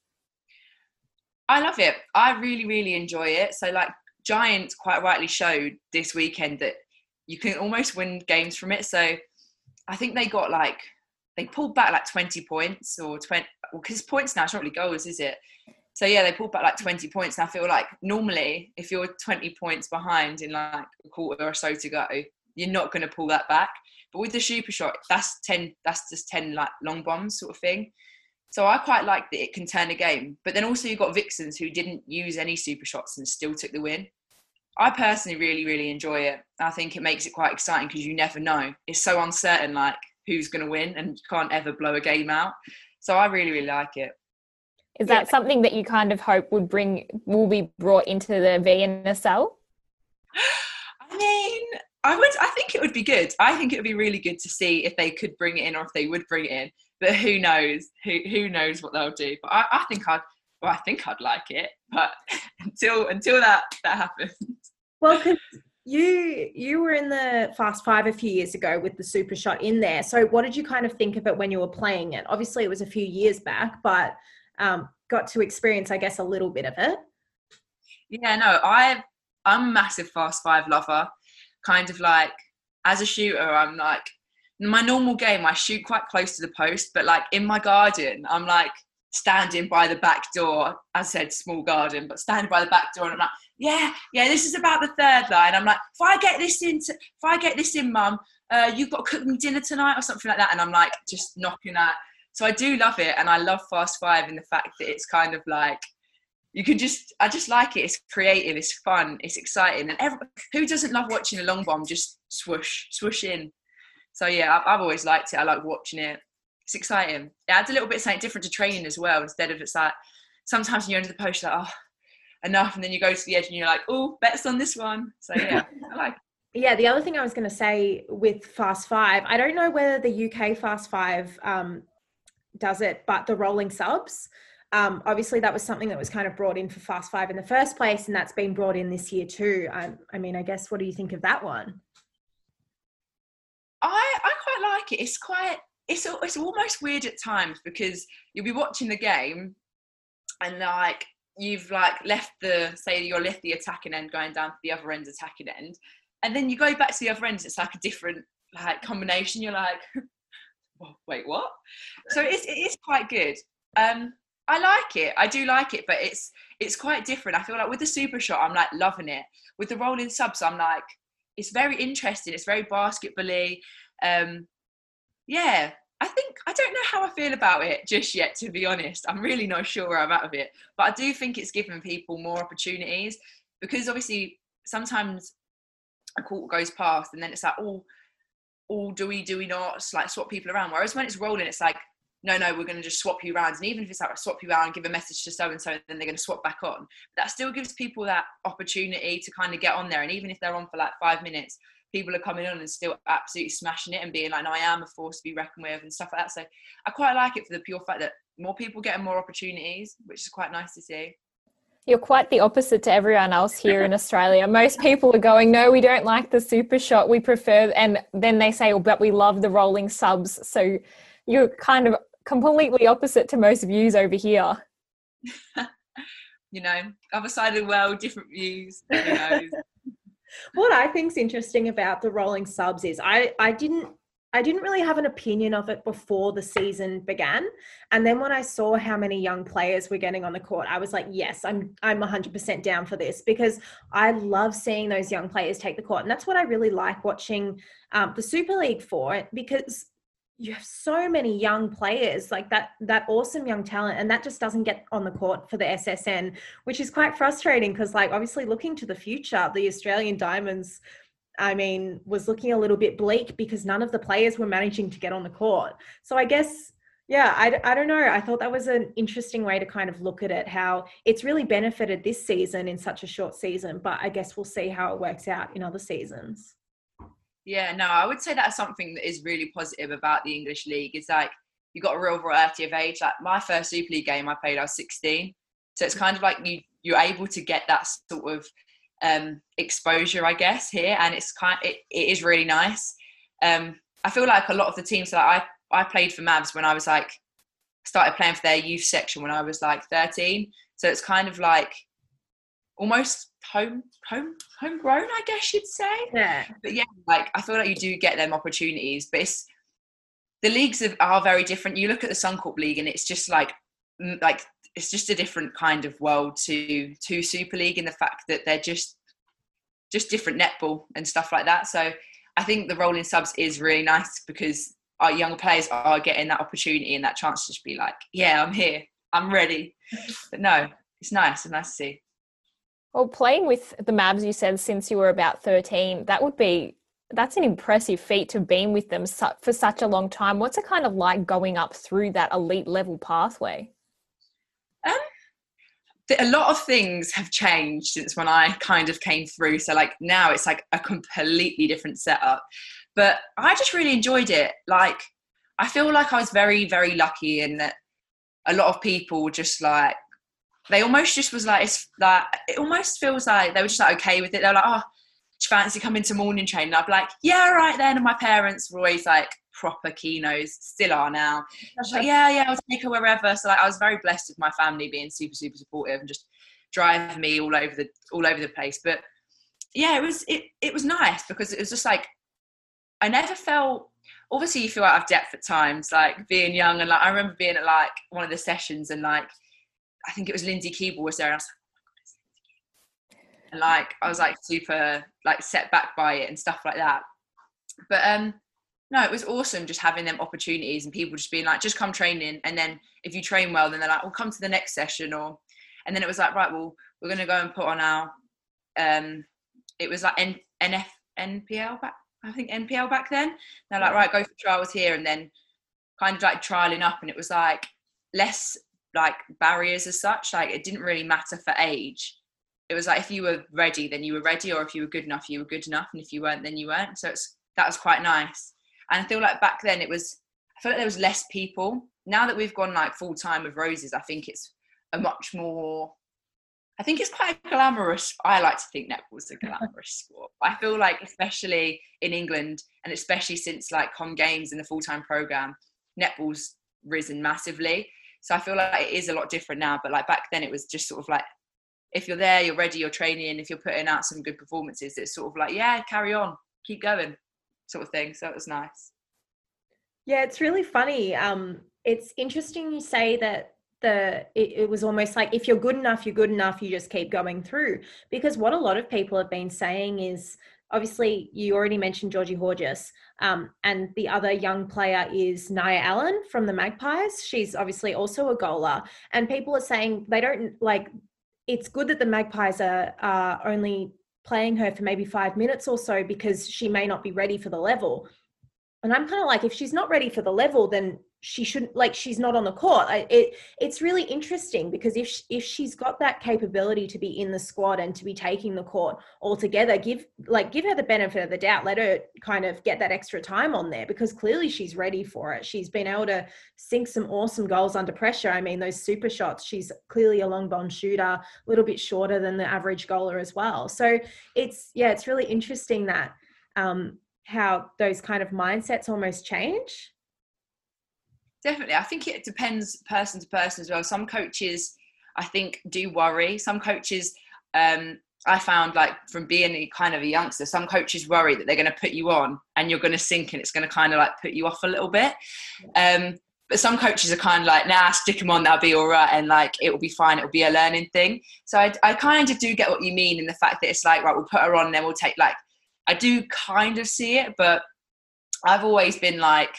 I love it. I really, really enjoy it. So like Giants quite rightly showed this weekend that you can almost win games from it. So I think they got like, they pulled back like twenty points or twenty, well, because points now, it's not really goals, is it? So yeah, they pulled back like twenty points. And I feel like normally if you're twenty points behind in like a quarter or so to go, you're not going to pull that back. But with the super shot, that's ten, that's just ten like long bombs sort of thing. So I quite like that it can turn a game. But then also you've got Vixens who didn't use any super shots and still took the win. I personally really, really enjoy it. I think it makes it quite exciting because you never know. It's so uncertain, like, who's going to win and you can't ever blow a game out. So I really, really like it. Is that yeah. something that you kind of hope would bring, will be brought into the V N S L? I mean, I would. I think it would be good. I think it would be really good to see if they could bring it in or if they would bring it in. But who knows? Who who knows what they'll do? But I, I think I'd, well, I think I'd like it. But until until that that happens. Well, because you you were in the Fast Five a few years ago with the super shot in there. So what did you kind of think of it when you were playing it? Obviously, it was a few years back, but um, got to experience, I guess, a little bit of it. Yeah, no, I I'm a massive Fast Five lover. Kind of like as a shooter, I'm like in my normal game, I shoot quite close to the post, but like in my garden, I'm like standing by the back door. I said small garden, but standing by the back door, and I'm like, yeah, yeah, this is about the third line. I'm like, if I get this in, to, if I get this in, Mum, uh, you've got to cook me dinner tonight or something like that. And I'm like, just knocking at. So I do love it, and I love Fast Five in the fact that it's kind of like you can just, I just like it. It's creative, it's fun, it's exciting, and every, who doesn't love watching a long bomb just swoosh, swoosh in? So yeah, I've, I've always liked it. I like watching it. It's exciting. It adds a little bit something different to training as well. Instead of it's like sometimes when you're under the post, you're like, oh, enough, and then you go to the edge and you're like, oh, bets on this one. So yeah, I like it. Yeah, the other thing I was going to say with Fast Five, I don't know whether the U K Fast Five um, does it, but the rolling subs, um, obviously that was something that was kind of brought in for Fast Five in the first place, and that's been brought in this year too. I, I mean, I guess, what do you think of that one? I, I quite like it. It's quite, it's it's almost weird at times because you'll be watching the game and like you've like left the, say you're left the attacking end going down to the other end's attacking end, and then you go back to the other end, it's like a different like combination. You're like, oh, wait, what? So it's it is quite good. Um, I like it. I do like it, but it's it's quite different. I feel like with the super shot, I'm like loving it. With the rolling subs, I'm like, it's very interesting. It's very basketball-y. Um, yeah, I think I don't know how I feel about it just yet. To be honest, I'm really not sure where I'm at with it. But I do think it's given people more opportunities because obviously sometimes a quarter goes past and then it's like, oh, oh, do we, do we not? It's like swap people around. Whereas when it's rolling, it's like, no, no, we're going to just swap you around. And even if it's like swap you around, give a message to so-and-so, and then they're going to swap back on. That still gives people that opportunity to kind of get on there. And even if they're on for like five minutes, people are coming on and still absolutely smashing it and being like, no, I am a force to be reckoned with and stuff like that. So I quite like it for the pure fact that more people getting more opportunities, which is quite nice to see. You're quite the opposite to everyone else here in Australia. Most people are going, no, we don't like the super shot. We prefer, and then they say, oh, but we love the rolling subs. So you're kind of completely opposite to most views over here. You know, other side of the world, different views. Who knows? What I think's interesting about the rolling subs is I, I didn't I didn't really have an opinion of it before the season began. And then when I saw how many young players were getting on the court, I was like, yes, I'm I'm one hundred percent down for this because I love seeing those young players take the court. And that's what I really like watching um, the Super League for, because you have so many young players, like that that awesome young talent, and that just doesn't get on the court for the S S N, which is quite frustrating because, like, obviously looking to the future, the Australian Diamonds, I mean, was looking a little bit bleak because none of the players were managing to get on the court. So I guess, yeah, I, I don't know. I thought that was an interesting way to kind of look at it, how it's really benefited this season in such a short season, but I guess we'll see how it works out in other seasons. Yeah, no, I would say that's something that is really positive about the English League. Is like you got a real variety of age. Like my first Super League game I played, I was sixteen. So it's kind of like you you're able to get that sort of um, exposure, I guess, here, and it's kind it, it is really nice. Um, I feel like a lot of the teams that like, I I played for Mavs when I was like started playing for their youth section when I was like thirteen. So it's kind of like almost home home homegrown, I guess you'd say. Yeah. But yeah, like I feel like you do get them opportunities, but it's the leagues are, are very different. You look at the Suncorp League and it's just like like it's just a different kind of world to to Super League in the fact that they're just just different netball and stuff like that. So I think the rolling subs is really nice because our younger players are getting that opportunity and that chance to just be like, yeah, I'm here, I'm ready. But no, it's nice, it's nice to see. Well, playing with the Mavs, you said, since you were about thirteen, that would be, that's an impressive feat to have been with them for such a long time. What's it kind of like going up through that elite level pathway? Um, a lot of things have changed since when I kind of came through. So like now it's like a completely different setup. But I just really enjoyed it. Like, I feel like I was very, very lucky in that a lot of people just like, they almost just was like, it's like, it almost feels like they were just like okay with it. They were like, oh, do you fancy coming to morning train? And I'd be like, yeah, right then. And my parents were always like proper keynos, still are now. Like, yeah, yeah, I'll take her wherever. So like, I was very blessed with my family being super, super supportive and just driving me all over the all over the place. But yeah, it was it it was nice because it was just like, I never felt, obviously you feel out of depth at times, like being young. And like, I remember being at like one of the sessions and like, I think it was Lindsay Keeble was there, and I was like, oh my God, it's Lindsay Keeble. And like, I was like super like set back by it and stuff like that. But um, no, it was awesome just having them opportunities and people just being like, just come training. And then if you train well, then they're like, well, come to the next session. Or, and then it was like, right, well, we're going to go and put on our, um, it was like N- NF, N P L back, I think N P L back then. They're like, right, go for trials here. And then kind of like trialing up. And it was like less like barriers as such. Like it didn't really matter for age. It was like if you were ready, then you were ready, or if you were good enough, you were good enough, and if you weren't, then you weren't. So it's that was quite nice. And I feel like back then it was, I feel like there was less people. Now that we've gone like full time with Roses, I think it's a much more, I think it's quite a glamorous, I like to think netball's a glamorous sport. I feel like especially in England, and especially since like Com Games and the full time program, netball's risen massively. So I feel like it is a lot different now, but like back then it was just sort of like, if you're there, you're ready, you're training, if you're putting out some good performances, it's sort of like, yeah, carry on, keep going sort of thing. So it was nice. Yeah, it's really funny. Um, it's interesting you say that the it, it was almost like if you're good enough, you're good enough, you just keep going through. Because what a lot of people have been saying is, obviously, you already mentioned Georgie Horgis, um, and the other young player is Nia Allen from the Magpies. She's obviously also a goaler, and people are saying they don't like. It's good that the Magpies are, are only playing her for maybe five minutes or so because she may not be ready for the level. And I'm kind of like, if she's not ready for the level, then she shouldn't, like, she's not on the court. I, it it's really interesting because if she, if she's got that capability to be in the squad and to be taking the court altogether, give like give her the benefit of the doubt. Let her kind of get that extra time on there because clearly she's ready for it. She's been able to sink some awesome goals under pressure. I mean, those super shots. She's clearly a long ball shooter, a little bit shorter than the average goaler as well. So it's yeah, it's really interesting that. Um, how those kind of mindsets almost change? Definitely. I think it depends person to person as well. Some coaches, I think, do worry. Some coaches, um, I found like from being a, kind of a youngster, some coaches worry that they're going to put you on and you're going to sink and it's going to kind of like put you off a little bit. Um, but some coaches are kind of like, nah, stick them on, that'll be all right. And like, it will be fine. It'll be a learning thing. So I, I kind of do get what you mean in the fact that it's like, right, we'll put her on and then we'll take like, I do kind of see it, but I've always been like,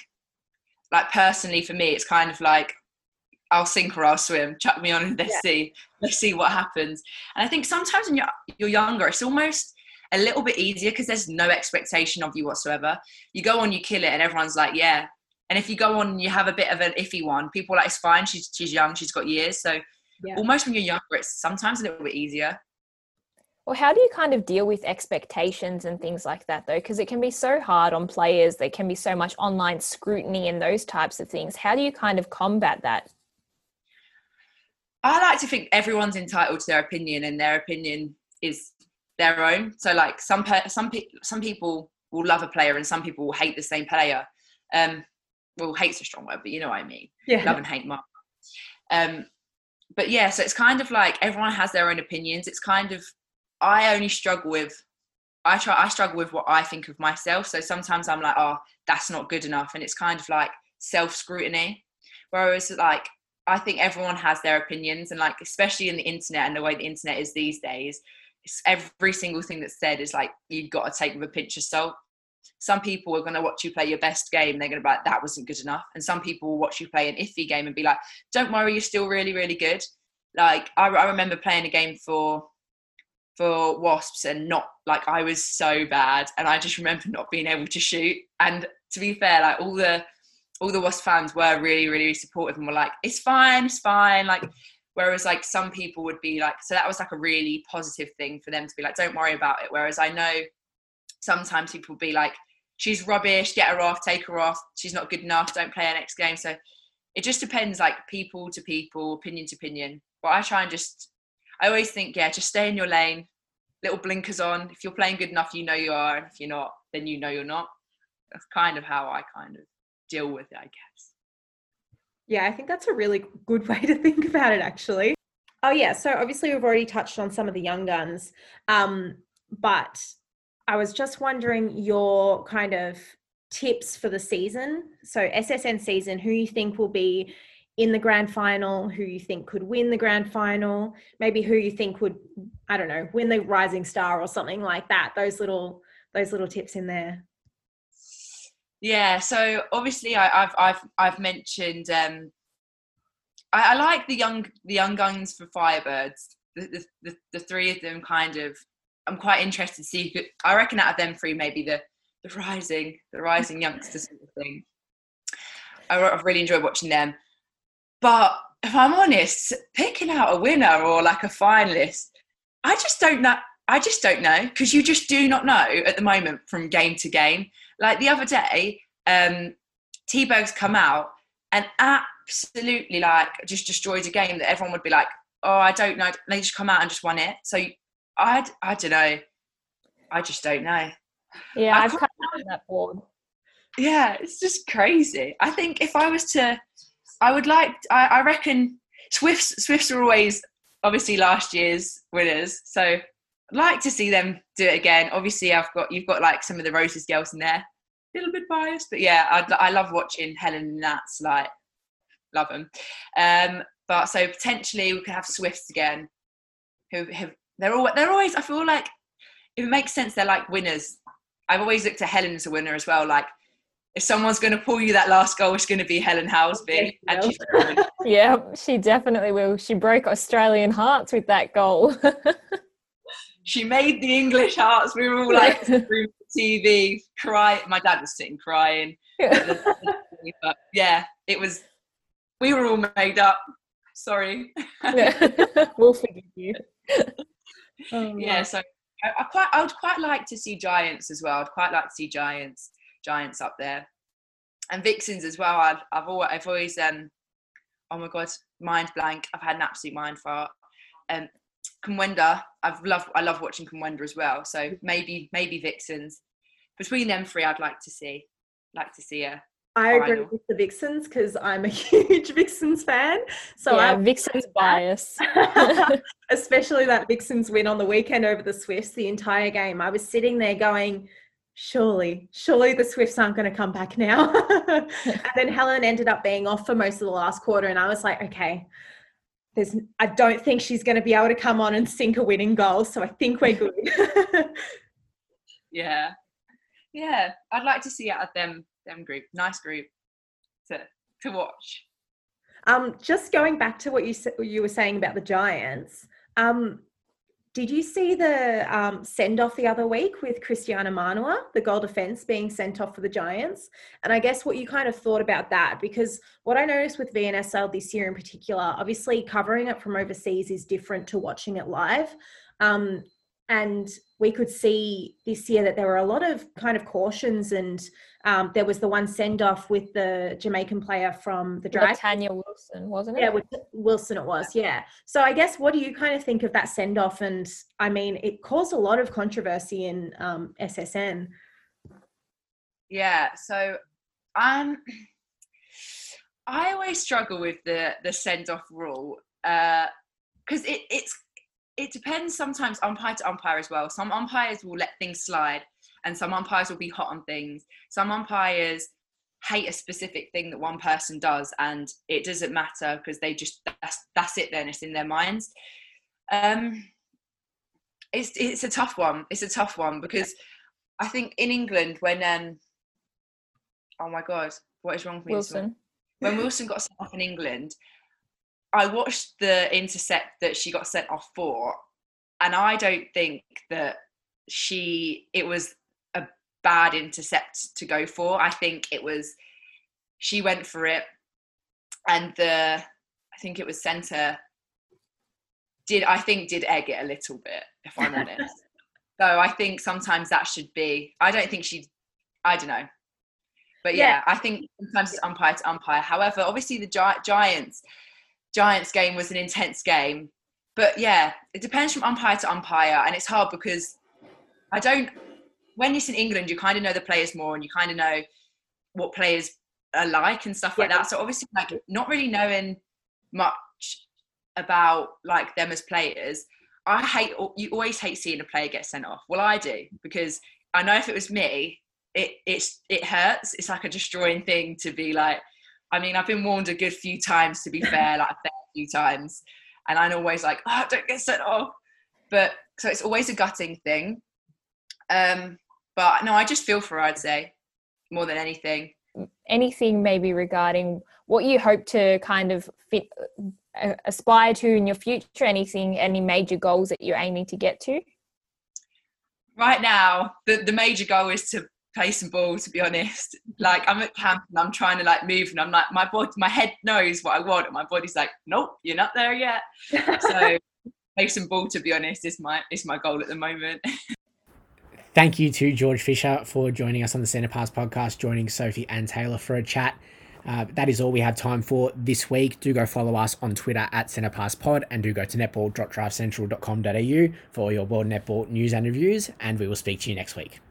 like personally for me, it's kind of like, I'll sink or I'll swim. Chuck me on and let's yeah. see, let's see what happens. And I think sometimes when you're, you're younger, it's almost a little bit easier because there's no expectation of you whatsoever. You go on, you kill it, and everyone's like, yeah. And if you go on and you have a bit of an iffy one, people are like, it's fine. She's she's young. She's got years. So yeah. almost when you're younger, it's sometimes a little bit easier. Well, how do you kind of deal with expectations and things like that, though? Because it can be so hard on players. There can be so much online scrutiny and those types of things. How do you kind of combat that? I like to think everyone's entitled to their opinion and their opinion is their own. So like some some some people will love a player and some people will hate the same player. Um, well, hate's a strong word, but you know what I mean. Yeah. Love and hate mark. Um, but yeah, so it's kind of like everyone has their own opinions. It's kind of, I only struggle with, I try, I struggle with what I think of myself. So sometimes I'm like, oh, that's not good enough. And it's kind of like self-scrutiny. Whereas like, I think everyone has their opinions and like, especially in the internet and the way the internet is these days, it's every single thing that's said is like, you've got to take with a pinch of salt. Some people are going to watch you play your best game. They're going to be like, that wasn't good enough. And some people will watch you play an iffy game and be like, don't worry, you're still really, really good. Like I, I remember playing a game for, for Wasps and not like I was so bad. And I just remember not being able to shoot. And to be fair, like all the, all the Wasps fans were really, really supportive and were like, it's fine, it's fine. Like, whereas like some people would be like, so that was like a really positive thing for them to be like, don't worry about it. Whereas I know sometimes people would be like, she's rubbish, get her off, take her off. She's not good enough, don't play her next game. So it just depends like people to people, opinion to opinion. But I try and just, I always think, yeah, just stay in your lane, little blinkers on. If you're playing good enough, you know you are. And if you're not, then you know you're not. That's kind of how I kind of deal with it, I guess. Yeah, I think that's a really good way to think about it, actually. Oh, yeah. So obviously we've already touched on some of the young guns, um, but I was just wondering your kind of tips for the season. So S S N season, who you think will be in the grand final, who you think could win the grand final, maybe who you think would, I don't know, win the Rising Star or something like that. Those little, those little tips in there. Yeah, so obviously I, I've I've I've mentioned um, I, I like the young the young guns for Firebirds. The, the the the three of them kind of I'm quite interested to see. Who, I reckon out of them three, maybe the the rising the rising youngsters sort of thing. I, I've really enjoyed watching them. But if I'm honest, picking out a winner or like a finalist, I just don't know. I just don't know because you just do not know at the moment from game to game. Like the other day, um, T-Berg's come out and absolutely like just destroyed a game that everyone would be like, oh, I don't know. They just come out and just won it. So I, I don't know. I just don't know. Yeah, I've kind of that board. Yeah, it's just crazy. I think if I was to, I would like, I, I reckon Swifts, Swifts are always obviously last year's winners. So I'd like to see them do it again. Obviously, I've got you've got like some of the Roses girls in there. little bit biased, but yeah, I, I love watching Helen and Nats. Like, love them. Um, but so potentially we could have Swifts again. Who have they're all they're always. I feel like if it makes sense, they're like winners. I've always looked at Helen as a winner as well. Like, if someone's going to pull you that last goal, it's going to be Helen Housby. And she's yeah, she definitely will. She broke Australian hearts with that goal. She made the English hearts. We were all like through T V, crying. My dad was sitting crying. But yeah, it was. We were all made up. Sorry. We'll forgive you. Oh, yeah, so I, I quite, I would quite like to see Giants as well. I'd quite like to see Giants, Giants up there, and Vixens as well. I've, I've always, I've always, um, oh my god, mind blank. I've had an absolute mind fart. Um, Kumwenda, I've loved, I love watching Kumwenda as well. So maybe, maybe Vixens. Between them three, I'd like to see, like to see a. I agree final. with the Vixens because I'm a huge Vixens fan. So yeah, I Vixens bias. Especially that Vixens win on the weekend over the Swifts, the entire game. I was sitting there going, surely, surely the Swifts aren't going to come back now. And then Helen ended up being off for most of the last quarter. And I was like, okay, there's, I don't think she's going to be able to come on and sink a winning goal. So I think we're good. yeah. Yeah. I'd like to see out of them. Them group, nice group to to watch. Um, just going back to what you you were saying about the Giants, um, did you see the um, send off the other week with Christiana Manua, the goal defence being sent off for the Giants? And I guess what you kind of thought about that, because what I noticed with V N S L this year in particular, obviously covering it from overseas is different to watching it live. Um, And we could see this year that there were a lot of kind of cautions, and um, there was the one send-off with the Jamaican player from the Dragons. Tanya Wilson, wasn't it? Yeah, with Wilson it was, yeah. So I guess what do you kind of think of that send-off? And I mean, it caused a lot of controversy in um, S S N. Yeah, so um, I always struggle with the, the send-off rule because uh, it, it's It depends sometimes umpire to umpire as well. Some umpires will let things slide and some umpires will be hot on things. Some umpires hate a specific thing that one person does and it doesn't matter because they just, that's, that's it then, it's in their minds. Um, it's it's a tough one. It's a tough one because I think in England when, um, oh my God, what is wrong with me? Wilson. When Wilson got sent off in England, I watched the intercept that she got sent off for, and I don't think that she, it was a bad intercept to go for. I think it was, she went for it, and the, I think it was centre, did, I think did egg it a little bit, if I'm honest. So I think sometimes that should be, I don't think she, I don't know. But yeah, yeah. I think sometimes it's umpire to umpire. However, obviously the Gi- Giants, Giants game was an intense game, but yeah, it depends from umpire to umpire, and it's hard because I don't, when it's in England, you kind of know the players more and you kind of know what players are like and stuff like yeah. that. So obviously, like not really knowing much about like them as players, I hate, you always hate seeing a player get sent off. Well, I do, because I know if it was me, it it's it hurts. It's like a destroying thing to be like, I mean, I've been warned a good few times, to be fair, like a fair few times. And I'm always like, oh, don't get sent off. But so it's always a gutting thing. Um, but no, I just feel for her, I'd say, more than anything. Anything maybe regarding what you hope to kind of fit, uh, aspire to in your future? Anything, any major goals that you're aiming to get to? Right now, the, the major goal is to play some ball, to be honest. Like I'm at camp and I'm trying to like move and I'm like, my body, my head knows what I want and my body's like, nope, you're not there yet. So play some ball, to be honest, is my is my goal at the moment. Thank you to George Fisher for joining us on the Centre Pass podcast, joining Sophie and Taylor for a chat. Uh, that is all we have time for this week. Do go follow us on Twitter at Centre Pass Pod, and do go to netball dot drive central dot com dot a u for all your world netball news and reviews, and we will speak to you next week.